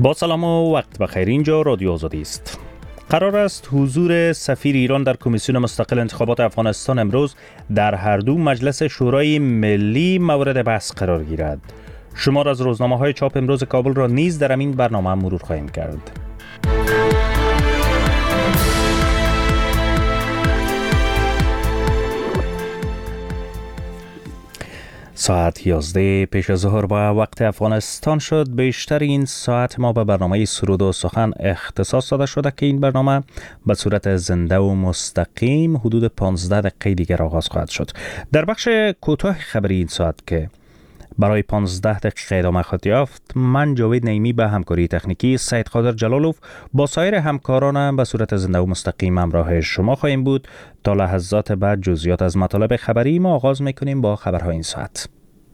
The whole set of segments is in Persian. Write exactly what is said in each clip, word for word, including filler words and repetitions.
با سلام و وقت بخیر. اینجا رادیو آزادی است. قرار است حضور سفیر ایران در کمیسیون مستقل انتخابات افغانستان امروز در هر دو مجلس شورای ملی مورد بحث قرار گیرد. شمار از روزنامه‌های چاپ امروز کابل را نیز در این برنامه مرور خواهیم کرد. ساعت یازده پیش از ظهر با وقت افغانستان شد. بیشتر این ساعت ما به برنامه سرود و سخن اختصاص داده شده که این برنامه به صورت زنده و مستقیم حدود پانزده دقیقه دیگر آغاز خواهد شد. در بخش کوتاه خبری این ساعت که برای پانزده دقیقه ادامه خواهد یافت، من جاوید نعیمی به همکاری تکنیکی سید قادر جلالوف با سایر همکارانم به صورت زنده و مستقیم همراه شما خواهیم بود. تا لحظات بعد جزئیات از مطالب خبری ما آغاز میکنیم با خبرهای این ساعت.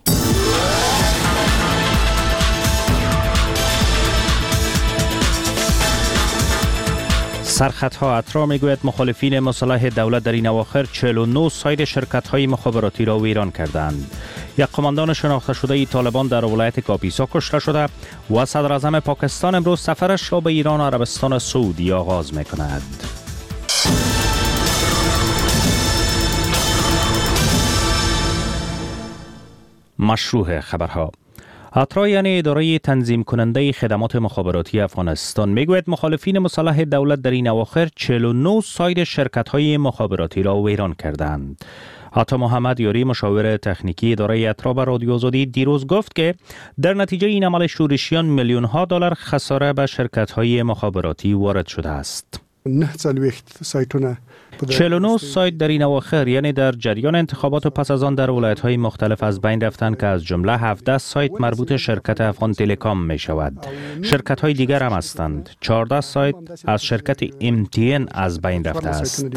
سرخطها اترا میگوید مخالفین مسلح دولت در این اواخر چهل و نه ساید شرکت‌های مخابراتی را ویران کردند. یک قماندان شناخته شده طالبان در ولایت کاپیسا کشته شده و صدر اعظم پاکستان امروز سفرش را به ایران و عربستان سعودی آغاز می‌کند. مشروع خبرها. اترا یعنی اداره تنظیم کننده خدمات مخابراتی افغانستان میگوید مخالفین مسلح دولت در این اواخر چهل و نه ساید شرکت‌های مخابراتی را ویران کردند. عطا محمد یاری مشاور تکنیکی اداره اترا به رادیو آزادی دیروز گفت که در نتیجه این عمل شورشیان میلیون ها دلار خساره به شرکت‌های مخابراتی وارد شده است. چهل و نه سایت در این اواخر یعنی در جریان انتخابات و پس از آن در ولایت‌های مختلف از بین رفتند که از جمله هفده سایت مربوط شرکت افغان تلکام می شود. شرکت‌های دیگر هم هستند. چهارده سایت از شرکت ام تی ان از بین رفته است.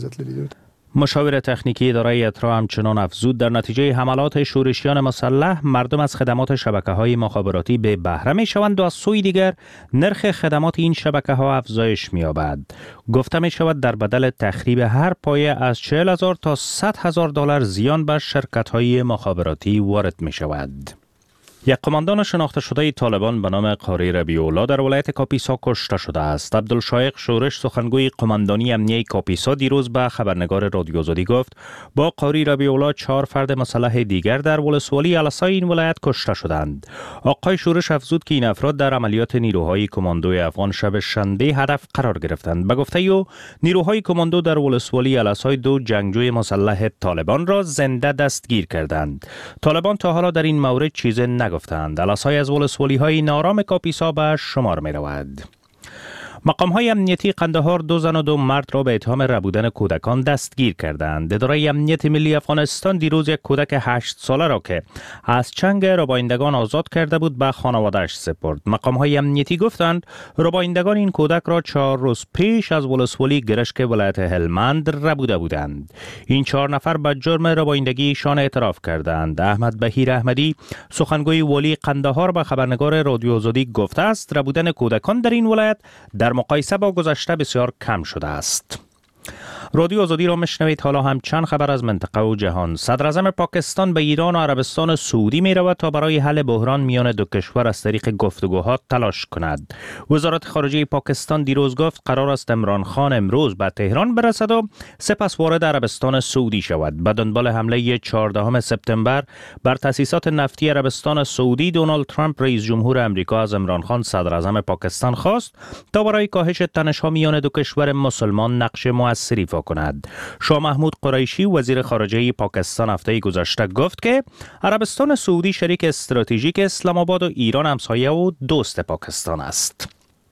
مشاور تکنیکی اداره اترا همچنان افزود در نتیجه حملات شورشیان مسلح مردم از خدمات شبکه‌های مخابراتی به بهره می‌شوند و از سوی دیگر نرخ خدمات این شبکه‌ها افزایش می‌یابد. گفته می‌شود در بدل تخریب هر پایه از چهل هزار تا صد هزار دلار زیان بر شرکت‌های مخابراتی وارد می‌شود. یک قماندان شناخته شده طالبان به نام قاری ربیع الله در ولایت کاپیسا کشته شده است. عبدالشایق شورش سخنگوی قماندانی امنیه کاپیسا دیروز به خبرنگار رادیو آزادی گفت با قاری ربیع الله چهار فرد مسلح دیگر در ولسوالی الاسای این ولایت کشته شدند. آقای شورش افزود که این افراد در عملیات نیروهای کماندوی افغان شب شنبه هدف قرار گرفتند. به گفته او نیروهای کماندو در ولسوالی الاسای دو جنگجوی مسلح طالبان را زنده دستگیر کردند. طالبان تا حالا در این مورد چیزی نگفتند. الاسای از ولسوالی های نارام کاپیسا به شمار می رود. مقام های امنیتی قندهار دو زن و دو مرد را به اتهام ربودن کودکان دستگیر کردند. اداره امنیت ملی افغانستان دیروز یک کودک هشت ساله را که از چنگ ربایندگان آزاد کرده بود به خانواده‌اش سپرد. مقام های امنیتی گفتند ربایندگان این کودک را چهار روز پیش از ولسوالی گرشک ولایت هلمند ربوده بودند. این چهار نفر به جرم ربایندگی ایشان اعتراف کردند. احمد بهیر احمدی سخنگوی والی قندهار به خبرنگار رادیو آزادی گفته است ربودن کودکان در این ولایت در مقایسه با گذشته بسیار کم شده است. رادیو آزادی را میشنوید. حالا هم چند خبر از منطقه و جهان. صدر اعظم پاکستان به ایران و عربستان سعودی می رود تا برای حل بحران میان دو کشور از طریق گفتگوها تلاش کند. وزارت خارجه پاکستان دیروز گفت قرار است عمران خان امروز به تهران برسد و سپس وارد عربستان سعودی شود. به دنبال حمله چهاردهم سپتامبر بر تأسیسات نفتی عربستان سعودی، دونالد ترامپ رئیس جمهور امریکا از عمران خان صدر اعظم پاکستان خواست تا برای کاهش تنش‌ها میان دو کشور مسلمان نقش موثری کند. شاه محمود قریشی وزیر خارجه پاکستان هفته گذشته گفت که عربستان سعودی شریک استراتژیک اسلام آباد و ایران همسایه و دوست پاکستان است.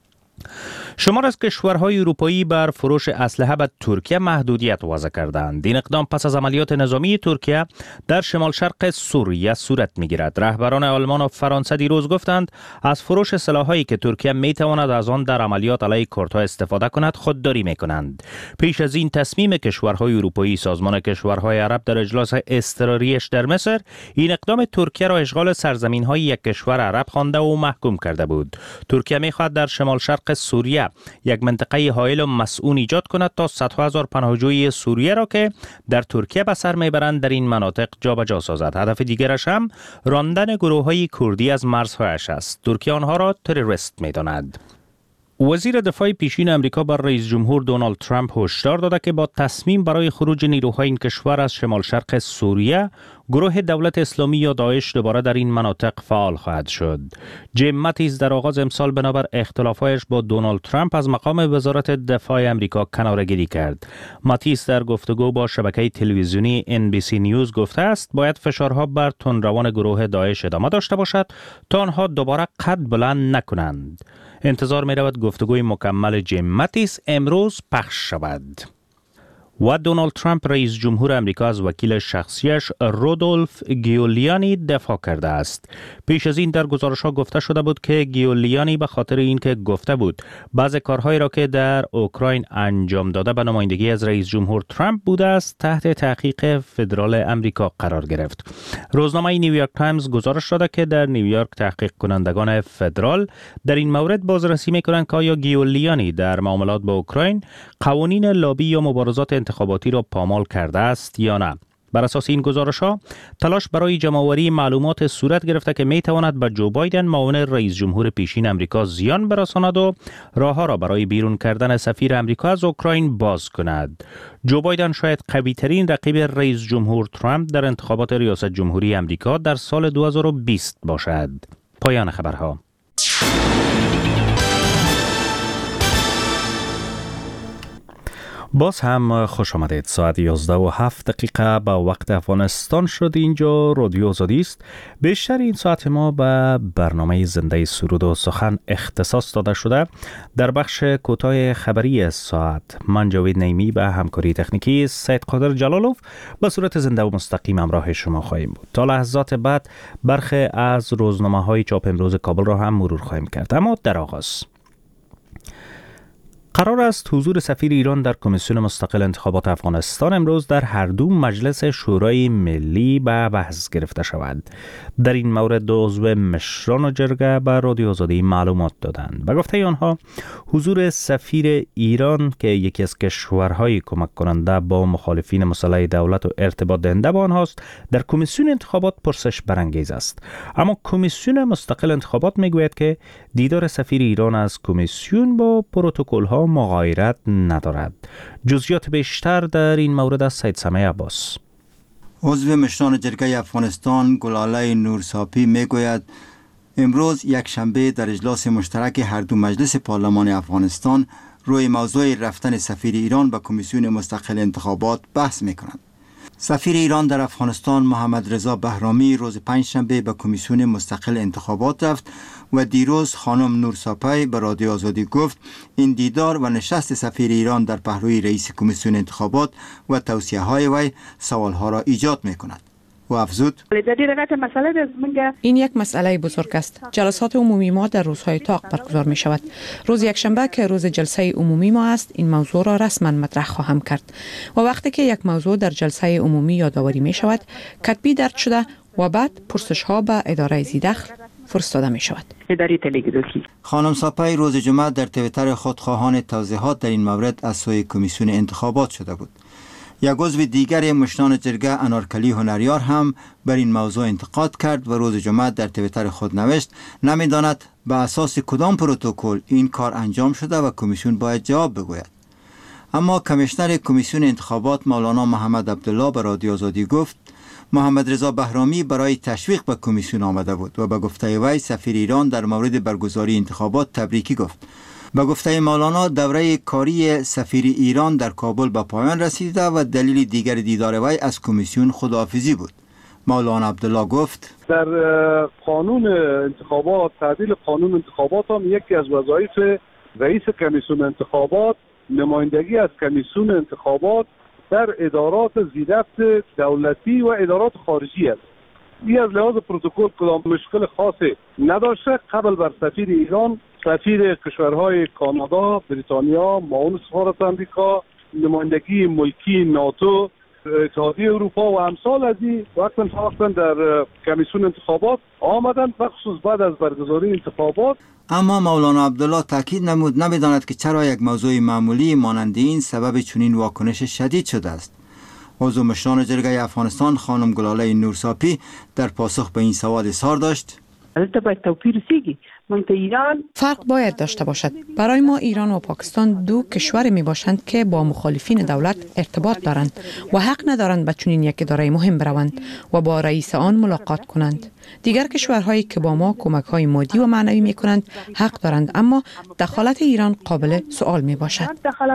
شمار از کشورهای اروپایی بر فروش اسلحه به ترکیه محدودیت وضع کردند. این اقدام پس از عملیات نظامی ترکیه در شمال شرق سوریه صورت می‌گیرد. رهبران آلمان و فرانسه دیروز گفتند از فروش سلاح‌هایی که ترکیه می‌تواند از آن در عملیات علیه کردها استفاده کند خودداری می‌کنند. پیش از این تصمیم کشورهای اروپایی سازمان کشورهای عرب در اجلاس اضطراریش در مصر این اقدام ترکیه را اشغال سرزمین‌های یک کشور عرب خوانده و محکوم کرده بود. ترکیه می‌خواهد در شمال شرق سوریه سوریه یک منطقه حائل و مسئول ایجاد کند تا صدها هزار پناهجوی سوریه را که در ترکیه به سر میبرند در این مناطق جابجا سازد. هدف دیگرش هم راندن گروه‌های کردی از مرزهایش است. ترکیه آنها را تروریست می‌داند. وزیر دفاع پیشین امریکا بر رئیس جمهور دونالد ترامپ هشدار داده که با تصمیم برای خروج نیروهای این کشور از شمال شرق سوریه، گروه دولت اسلامی یا داعش دوباره در این مناطق فعال خواهد شد. جیم ماتیس در آغاز امسال بنابر اختلافایش با دونالد ترامپ از مقام وزارت دفاع امریکا کناره‌گیری کرد. ماتیس در گفتگو با شبکه تلویزیونی ان بی سی نیوز گفته است باید فشارها بر تندروان گروه داعش ادامه داشته باشد تا آنها دوباره قد بلند نکنند. انتظار می رود گفتگوی مکمل جیم ماتیس امروز پخش شود. و دونالد ترامپ رئیس جمهور امریکا از وکیل شخصیش رودولف گیولیانی دفاع کرده است. پیش از این در گزارش‌ها گفته شده بود که گیولیانی به خاطر اینکه گفته بود بعضی کارهایی را که در اوکراین انجام داده به نمایندگی از رئیس جمهور ترامپ بوده است تحت تحقیق فدرال امریکا قرار گرفت. روزنامه نیویورک تایمز گزارش داده که در نیویورک تحقیق کنندگان فدرال در این مورد بازرسی می‌کنند که آیا گیولیانی در معاملات با اوکراین قوانین لابی یا مبارزات انتخاباتی را پامال کرده است یا نه. بر اساس این گزارش‌ها تلاش برای جمع‌آوری معلومات صورت گرفته که می‌تواند به جو بایدن معاون رئیس جمهور پیشین امریکا زیان برساند و راه‌ها را برای بیرون کردن سفیر امریکا از اوکراین باز کند. جو بایدن شاید قوی‌ترین رقیب رئیس جمهور ترامپ در انتخابات ریاست جمهوری امریکا در سال دو هزار و بیست باشد. پایان خبرها. باز هم خوش آمدید. ساعت یازده و هفت دقیقه به وقت افغانستان شد. اینجا رادیو آزادی است. بیشتر این ساعت ما به برنامه زنده سرود و سخن اختصاص داده شده. در بخش کوتاه خبری ساعت من جاوید نیمی به همکاری تکنیکی سید قادر جلالوف به صورت زنده و مستقیم همراه شما خواهیم بود. تا لحظات بعد برخی از روزنامه‌های چاپ امروز کابل را هم مرور خواهیم کرد. اما در آغاز قرار است حضور سفیر ایران در کمیسیون مستقل انتخابات افغانستان امروز در هر دو مجلس شورای ملی به بحث گرفته شود. در این مورد دو عضو مشران و جرگه به رادیو آزادی معلومات دادند. به گفته آنها حضور سفیر ایران که یکی از کشورهای کمک کننده با مخالفین مسلح دولت و ارتباط دهنده با آنهاست در کمیسیون انتخابات پرسش برانگیز است. اما کمیسیون مستقل انتخابات میگوید که دیدار سفیر ایران از کمیسیون با پروتکل‌ها مغایرت ندارد. جزئیات بیشتر در این مورد از سید سمیع عباس. عضو مشران جرگه افغانستان گلاله نورساپی میگوید امروز یک شنبه در اجلاس مشترک هر دو مجلس پارلمان افغانستان روی موضوع رفتن سفیر ایران به کمیسیون مستقل انتخابات بحث میکنند. سفیر ایران در افغانستان محمد رضا بهرامی روز پنجشنبه به کمیسیون مستقل انتخابات رفت و دیروز خانم نورساپی به رادیو آزادی گفت این دیدار و نشست سفیر ایران در پهلوی رئیس کمیسیون انتخابات و توصیه های وی سوالها را ایجاد می کند. و افزود این یک مسئله بزرگ است. جلسات عمومی ما در روزهای طاق برگزار می شود. روز یکشنبه که روز جلسه عمومی ما است این موضوع را رسما مطرح خواهم کرد و وقتی که یک موضوع در جلسه عمومی یادآوری می شود کتبی درج شده و بعد پرسش ها به اداره ذی‌دخل فرستاده می شود. خانم ساپی روز جمعه در توییتر خود خواهان توضیحات در این مورد از سوی کمیسیون انتخابات شده بود. یک عضو دیگر مشران جرگه انارکلی هنریار هم بر این موضوع انتقاد کرد و روز جمعه در توییتر خود نوشت نمیداند به اساس کدام پروتکل این کار انجام شده و کمیسیون باید جواب بگوید. اما کمیشنر کمیسیون انتخابات مولانا محمد عبدالله به رادیو آزادی گفت محمد رضا بهرامی برای تشویق به کمیسیون آمده بود و به گفته وی سفیر ایران در مورد برگزاری انتخابات تبریکی گفت. به گفته مولانا دوره کاری سفیر ایران در کابل به پایان رسیده و دلیل دیگر دیدار وی از کمیسیون خداحافظی بود. مولانا عبدالله گفت در قانون انتخابات تعدیل قانون انتخابات هم یکی از وظایف رئیس کمیسیون انتخابات نمایندگی از کمیسیون انتخابات در ادارات ذی‌دخل دولتی و ادارات خارجی است. این از لحاظ پروتکل کدام مشکل خاصی نداشته. قبل بر سفیر ایران سفیر کشورهای کانادا، بریتانیا، معاون سفارت آمریکا، نمایندگی ملکی ناتو اتحادیه اروپا و امثال از این وقتا وقتا در کمیسیون انتخابات آمدند و خصوص بعد از برگزاری انتخابات. اما مولانا عبدالله تاکید نمود نمیداند که چرا یک موضوع معمولی مانند این سبب چنین واکنش شدید شده است. عضو مشران جرگه افغانستان خانم گلاله نورساپی در پاسخ به این سوال اظهار داشت: فرق باید داشته باشد. برای ما ایران و پاکستان دو کشور می باشند که با مخالفین دولت ارتباط دارند و حق ندارند به چنین یک اداره مهم بروند و با رئیس آن ملاقات کنند. دیگر کشورهایی که با ما کمک های مادی و معنوی می کنند حق دارند، اما دخالت ایران قابل سوال می باشد.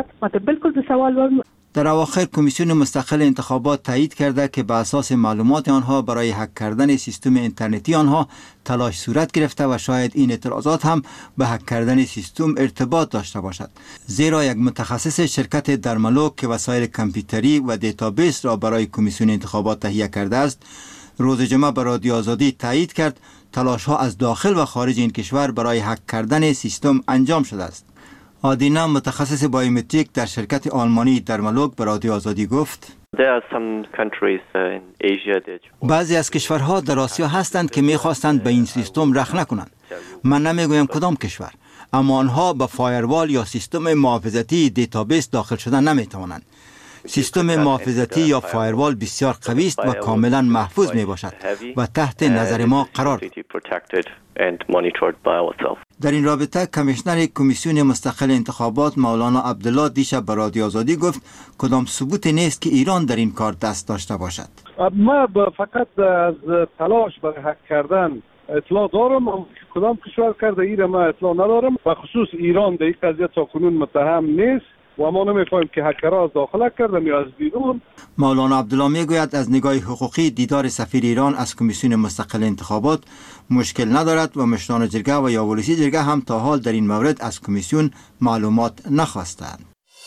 در اواخر کمیسیون مستقل انتخابات تایید کرده که به اساس معلومات آنها برای هک کردن سیستم اینترنتی آنها تلاش صورت گرفته و شاید این اعتراضات هم به هک کردن سیستم ارتباط داشته باشد، زیرا یک متخصص شرکت درملوک که وسایل کامپیوتری و دیتابیس را برای کمیسیون انتخابات تهیه کرده است روز جمعه به رادیو آزادی تایید کرد تلاش ها از داخل و خارج این کشور برای هک کردن سیستم انجام شده است. آدینا متخصص بایومتریک در شرکت آلمانی درملوک به رادیو آزادی گفت: بعضی از کشورها در آسیا هستند که می‌خواستند به این سیستم رخنه کنند. من نمیگویم کدام کشور، اما آنها به فایروال یا سیستم محافظتی دیتابیس داخل شدن نمی‌توانند. سیستم محافظتی یا فایروال بسیار قوی است و کاملا محفوظ می باشد و تحت نظر ما قرار دارد. در این رابطه کمیشنر کمیسیون مستقل انتخابات مولانا عبدالله دیشب به رادیو آزادی گفت کدام ثبوت نیست که ایران در این کار دست داشته باشد. ما فقط از تلاش برای هک کردن اطلاع دارم، کدام کشور کرده ایره ما اطلاع ندارم و خصوص ایران در این قضیه تاکنون متهم نیست و ما نمی‌فهمیم که هکرها از داخل کردن یا از بیرون. مولانا عبدالله میگوید از نگاه حقوقی دیدار سفیر ایران از کمیسیون مستقل انتخابات مشکل ندارد و مشران جرگه و یا ولسی جرگه هم تا حال در این مورد از کمیسیون معلومات نخواستند.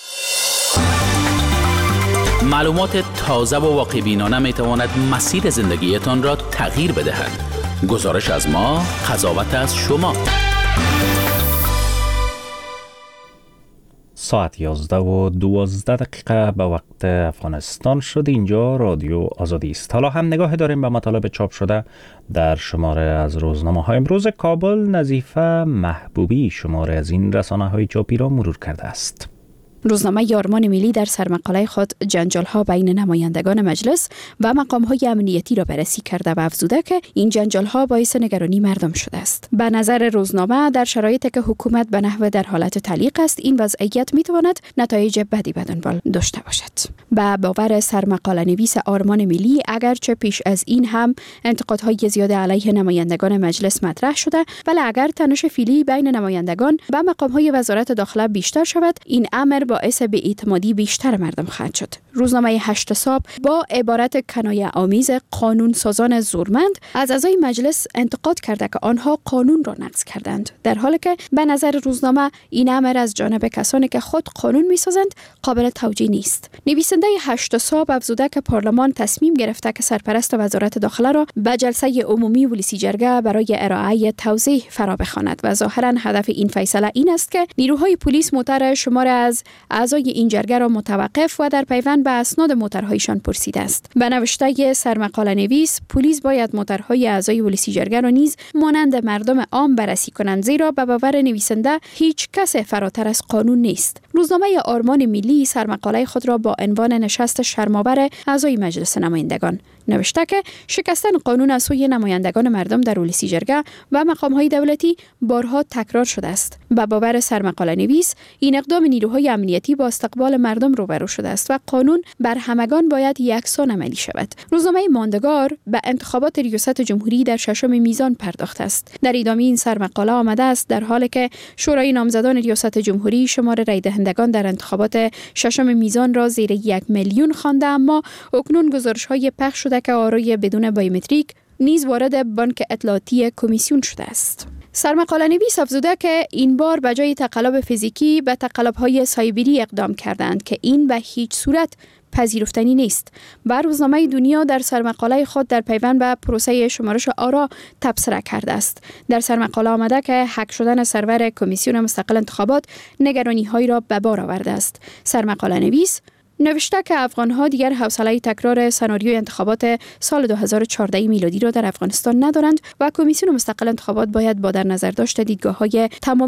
معلومات تازه و واقع‌بینانه میتواند مسیر زندگیتان را تغییر بدهد. گزارش از ما، قضاوت از شما. ساعت یازده و دوازده دقیقه به وقت افغانستان شد. اینجا رادیو آزادی است. حالا هم نگاه داریم به مطالب چاپ شده در شماره از روزنامه های امروز. کابل نظیفه محبوبی شماره از این رسانه های چاپی را مرور کرده است. روزنامه آرمان ملی در سرمقاله خود جنجال‌ها بین نمایندگان مجلس و مقام‌های امنیتی را بررسی کرده و افزوده که این جنجال‌ها باعث نگرانی مردم شده است. به نظر روزنامه در شرایطی که حکومت به نحو در حالت تعلیق است، این وضعیت می‌تواند نتایج بدی به دنبال داشته باشد. به باور سرمقاله نویس آرمان ملی، اگرچه پیش از این هم انتقادهای زیاد علیه نمایندگان مجلس مطرح شده، ولی اگر تنش فعلی بین نمایندگان و مقام‌های وزارت داخله بیشتر شود، این امر باعث بی‌اعتمادی بیشتر مردم خواهد شد. روزنامه هشت صبح با عبارت کنایه آمیز قانون سازان زورمند از اعضای مجلس انتقاد کرده که آنها قانون را نقض کردند، در حالی که به نظر روزنامه این امر از جانب کسانی که خود قانون می‌سازند قابل توجیه نیست. نویسنده هشت صبح افزوده که پارلمان تصمیم گرفته که سرپرست وزارت داخله را به جلسه عمومی ولسی جرگه برای ارائه توضیح فرا بخواند و ظاهرا هدف این فیصله این است که نیروهای پلیس موتر شمار از اعضای این جرگه را متوقف و در پیوند به اسناد موترهایشان پرسیده است. به نوشته سرمقاله نویس، پلیس باید موترهای اعضای ولسی جرگه را نیز مانند مردم عام بررسی کنند، زیرا به باور نویسنده هیچ کس فراتر از قانون نیست. روزنامه آرمان ملی سرمقاله خود را با عنوان نشست شرم‌آور اعضای مجلس نمایندگان نوشته که شکستن قانون از سوی نمایندگان مردم در ولسی جرگه و مقام‌های دولتی بارها تکرار شده است. به باور سرمقاله نویس، این اقدام نیروهای امنیتی با استقبال مردم روبرو شده است و قانون بر همگان باید یکسان عملی شود. روزنامه ماندگار به انتخابات ریاست جمهوری در ششم میزان پرداخته است. در ادامه این سرمقاله آمده است در حالی که شورای نامزدان ریاست جمهوری شمار رای دهندگان در انتخابات ششم میزان را زیر یک میلیون خوانده، اما اکنون گزارش‌های پخش شده که آرای بدون بایومتریک نیز وارد بانک اطلاعاتی کمیسیون شده است. سرمقاله نویس افزوده که این بار به جای تقلب فیزیکی به تقلب‌های سایبری اقدام کردند که این به هیچ صورت پذیرفتنی نیست. و روزنامه دنیا در سرمقاله خود در پیوند به پروسه شمارش آرا تبصره کرده است. در سرمقاله آمده که هک شدن سرور کمیسیون مستقل انتخابات نگرانی‌هایی را به بار آورده است. سرمقاله نویس نوشته که افغان‌ها دیگر حوصله تکرار سناریوی انتخابات سال دو هزار و چهارده میلادی را در افغانستان ندارند و کمیسیون مستقل انتخابات باید با در نظر داشت دیدگاه‌های تمام